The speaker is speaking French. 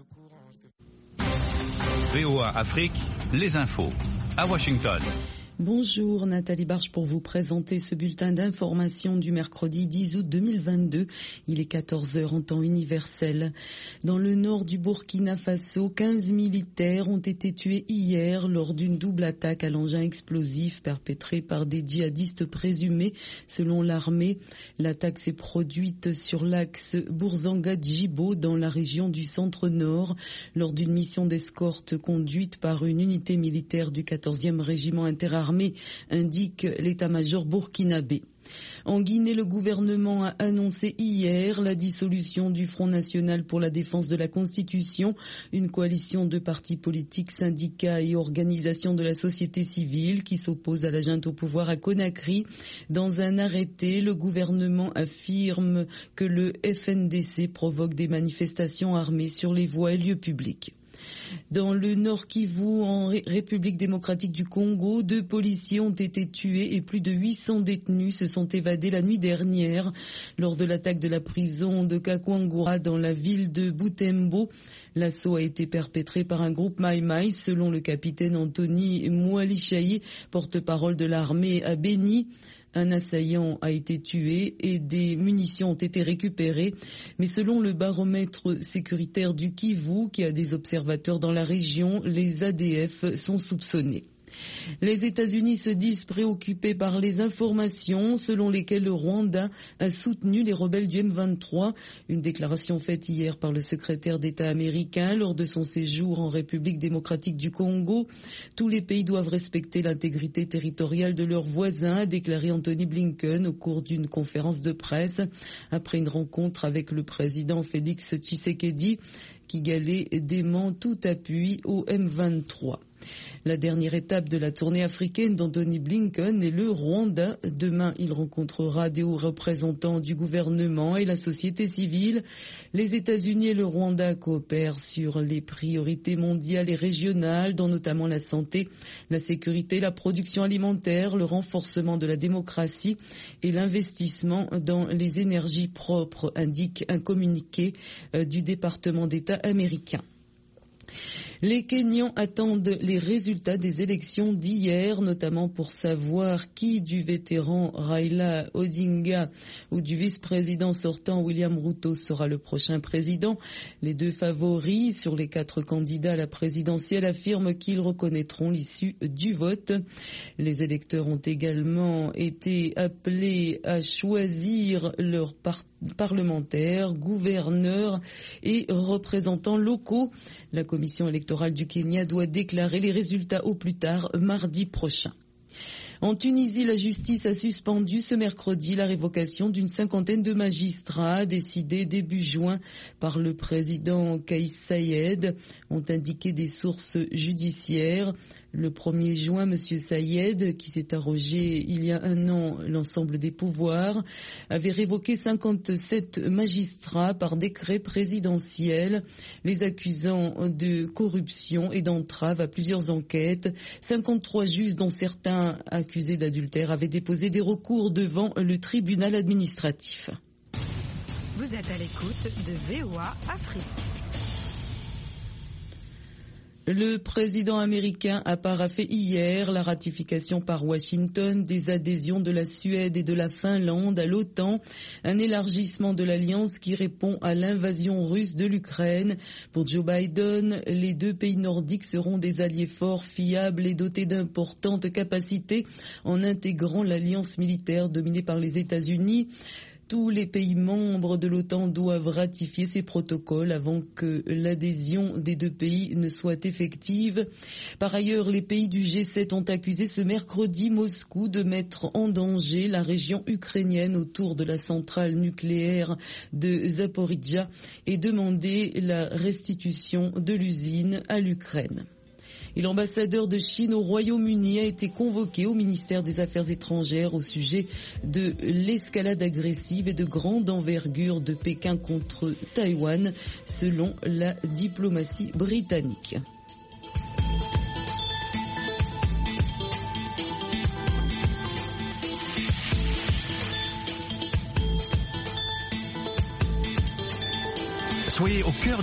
VOA Afrique, les infos, à Washington. Bonjour, Nathalie Barche pour vous présenter ce bulletin d'information du mercredi 10 août 2022. Il est 14h en temps universel. Dans le nord du Burkina Faso, 15 militaires ont été tués hier lors d'une double attaque à l'engin explosif perpétrée par des djihadistes présumés selon l'armée. L'attaque s'est produite sur l'axe Bourzanga-Djibo dans la région du centre-nord lors d'une mission d'escorte conduite par une unité militaire du 14e régiment interarmé, indique l'état-major burkinabé. En Guinée, le gouvernement a annoncé hier la dissolution du Front national pour la défense de la Constitution, une coalition de partis politiques, syndicats et organisations de la société civile qui s'oppose à la junte au pouvoir à Conakry. Dans un arrêté, le gouvernement affirme que le FNDC provoque des manifestations armées sur les voies et lieux publics. Dans le Nord Kivu, en République démocratique du Congo, 2 policiers ont été tués et plus de 800 détenus se sont évadés la nuit dernière lors de l'attaque de la prison de Kakwangura dans la ville de Butembo. L'assaut a été perpétré par un groupe Maï-Maï, selon le capitaine Anthony Mwalishayi, porte-parole de l'armée à Beni. Un assaillant a été tué et des munitions ont été récupérées. Mais selon le baromètre sécuritaire du Kivu, qui a des observateurs dans la région, les ADF sont soupçonnés. Les États-Unis se disent préoccupés par les informations selon lesquelles le Rwanda a soutenu les rebelles du M23. Une déclaration faite hier par le secrétaire d'État américain lors de son séjour en République démocratique du Congo. Tous les pays doivent respecter l'intégrité territoriale de leurs voisins, a déclaré Anthony Blinken au cours d'une conférence de presse après une rencontre avec le président Félix Tshisekedi. Kigali dément tout appui au M23. La dernière étape de la tournée africaine d'Anthony Blinken est le Rwanda. Demain, il rencontrera des hauts représentants du gouvernement et la société civile. Les États-Unis et le Rwanda coopèrent sur les priorités mondiales et régionales, dont notamment la santé, la sécurité, la production alimentaire, le renforcement de la démocratie et l'investissement dans les énergies propres, indique un communiqué du département d'État américain. Les Kenyans attendent les résultats des élections d'hier, notamment pour savoir qui du vétéran Raila Odinga ou du vice-président sortant William Ruto sera le prochain président. Les 2 favoris sur les 4 candidats à la présidentielle affirment qu'ils reconnaîtront l'issue du vote. Les électeurs ont également été appelés à choisir leurs parlementaires, gouverneurs et représentants locaux. La commission électorale du Kenya doit déclarer les résultats au plus tard mardi prochain. En Tunisie, la justice a suspendu ce mercredi la révocation d'une 50aine de magistrats décidés début juin par le président Kais Saied, ont indiqué des sources judiciaires. Le 1er juin, M. Saied, qui s'est arrogé il y a un an l'ensemble des pouvoirs, avait révoqué 57 magistrats par décret présidentiel, les accusant de corruption et d'entrave à plusieurs enquêtes. 53 juges, dont certains accusés d'adultère, avaient déposé des recours devant le tribunal administratif. Vous êtes à l'écoute de VOA Afrique. Le président américain a paraphé hier la ratification par Washington des adhésions de la Suède et de la Finlande à l'OTAN, un élargissement de l'alliance qui répond à l'invasion russe de l'Ukraine. Pour Joe Biden, les 2 pays nordiques seront des alliés forts, fiables et dotés d'importantes capacités en intégrant l'alliance militaire dominée par les États-Unis. Tous les pays membres de l'OTAN doivent ratifier ces protocoles avant que l'adhésion des 2 pays ne soit effective. Par ailleurs, les pays du G7 ont accusé ce mercredi Moscou de mettre en danger la région ukrainienne autour de la centrale nucléaire de Zaporijia et demandé la restitution de l'usine à l'Ukraine. Et l'ambassadeur de Chine au Royaume-Uni a été convoqué au ministère des Affaires étrangères au sujet de l'escalade agressive et de grande envergure de Pékin contre Taïwan, selon la diplomatie britannique. Soyez au cœur